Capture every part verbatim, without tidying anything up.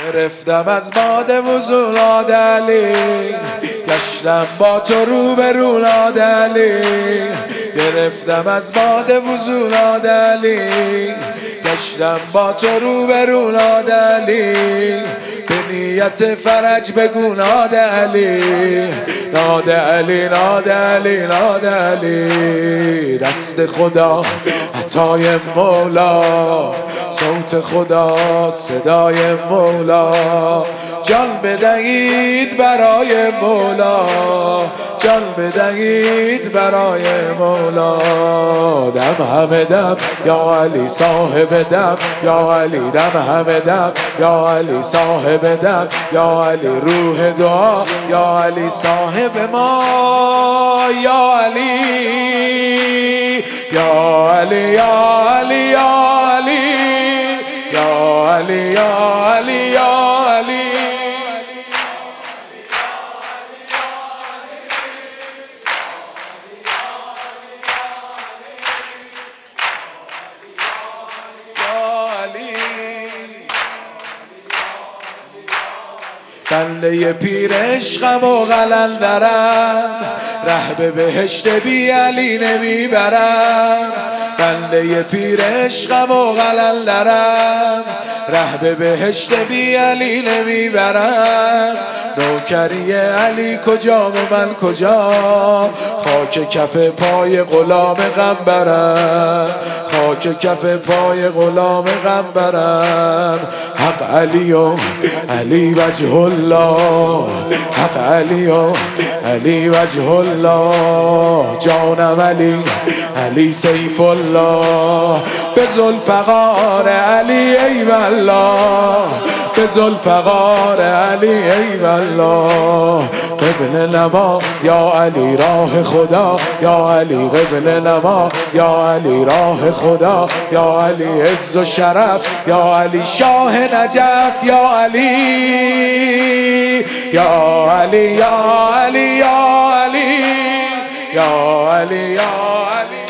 گرفتم از باد وضو نادلی، گشتم با تو رو به رو نادلی. گرفتم از باد وضو نادلی، گشتم با تو رو به رو نادلی. به نیت فرج بگو نادلی، نادلی نادلی نادلی. دست خدا عطای مولا، صوت خدا صدای مولا. جان بدهید برای مولا، جان بدهید برای مولا. دم همه دم یا علی صاحب دم، یا علی دم همه دم یا علی صاحب دم، یا علی روح دعا، یا علی صاحب ما، یا علی یا علی یا علی یا علی یا علی یا علی یا علی. بنده پیر عشقم و قلندرم، ره به بهشت بی علی نمیبرم. بنده پیر عشقم و قلندرم، ره به بهشت بی علی نمیبرم. نوکری علی کجا و من کجا، خاک کف پای غلام غمبرم، خاک کف پای غلام غمبرم. حق علی و علی وجه الله، حق علی و علی وجه الله. جانم علی علی سیف الله، به ذوالفقار علی ای والله، به ذوالفقار علی ای والله. قبل نما یا علی راه خدا، یا علی قبل نما یا علی راه خدا، یا علی عز و شرف، یا علی شاه نجف، یا علی یا علی یا علی یا علی یا علی یا علی.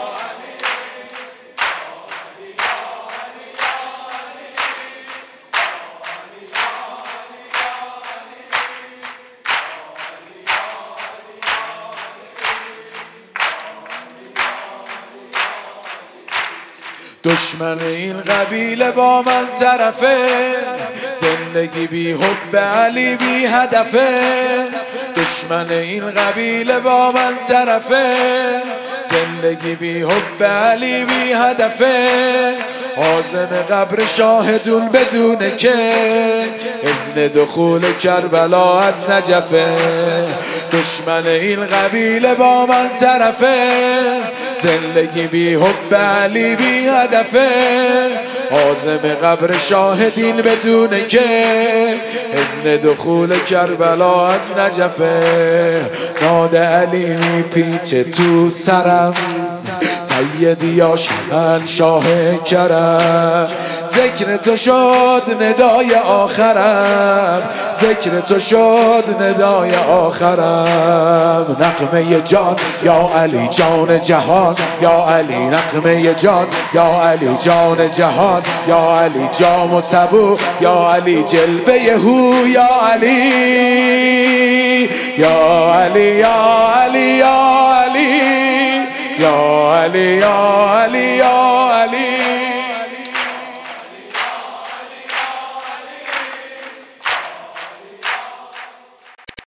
دشمن این قبیله با من طرفه، زندگی بی حب علی بی هدفه. دشمن این قبیله با من طرفه، زندگی بی حب علی بی هدفه. عازم قبر شاهدون بدونه که اذن دخول کربلا از نجفه. دشمن این قبیله با من طرفه، زندگی بی حب علی بی هدفه. عازم قبر شاهدین بدونه که اذن دخول کربلا از نجفه. ناد علی میپیچه تو سرم، سیدی یا شهنشاه کرم. ذکر تو شد ندای آخرم، ذکر تو شد ندای آخرم. نغمه جان یا علی جان جهان، یا علی نغمه جان یا علی جان جهان، یا علی جام و سبو، یا علی جلوه هو، یا علی یا علی یا علی یا علی یا علی یا علی یا